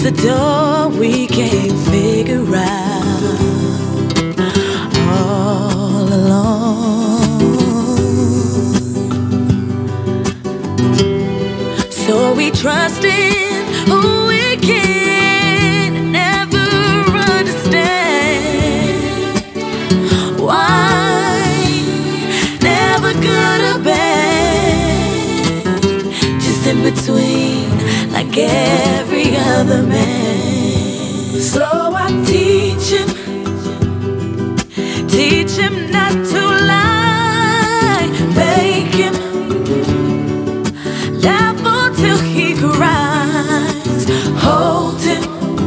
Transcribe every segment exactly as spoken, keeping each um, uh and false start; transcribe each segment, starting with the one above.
the door we can't figure out all along. So we trust in who we can never understand. Why? Never good or bad, just in between, like every other man. So I teach him, teach him not to lie, make him laugh until he cries, hold him,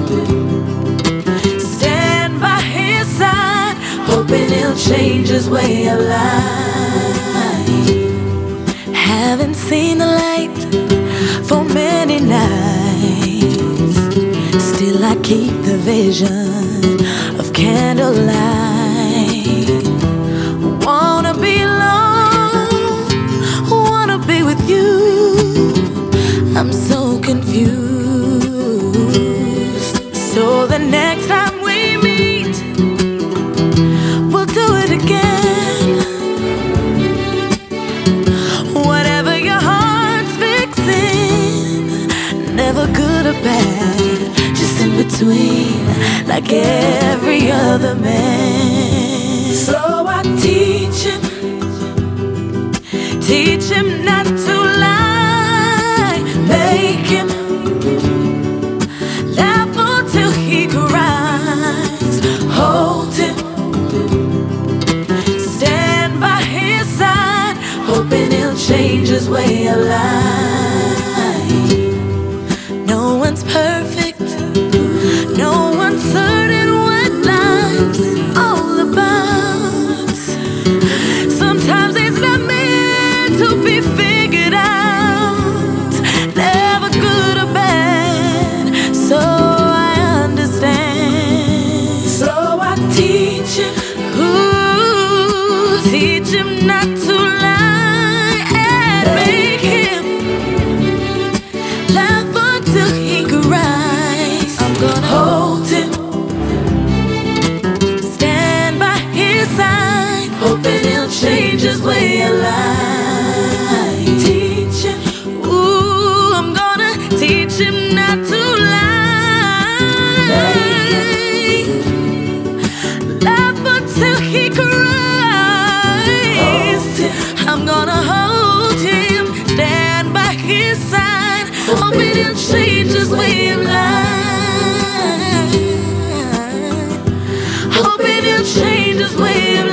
stand by his side, hoping he'll change his way of life. Haven't seen the light for many nights, still I keep the vision of candlelight. Wanna be alone, wanna be with you. I'm so confused. So the next time we meet, we'll do it again. Whatever your heart's fixing, never good or bad, just in between, like every other man. So I teach him, teach him not to lie, make him laugh until he cries, hold him, stand by his side, hoping he'll change his way of life. No one's perfect, no one's certain what life's all about. Sometimes it's not meant to be figured out, never good or bad, so I understand. So I teach him, ooh, teach him not to lie and make him laugh until he cries. I'm gonna hold him, stand by his side, hoping he'll change his way of life. Teach him, ooh, I'm gonna teach him not to lie, laugh until he cries. I'm gonna hold him, stand by his side, hoping he'll change his way of life, hoping he'll change his way of life.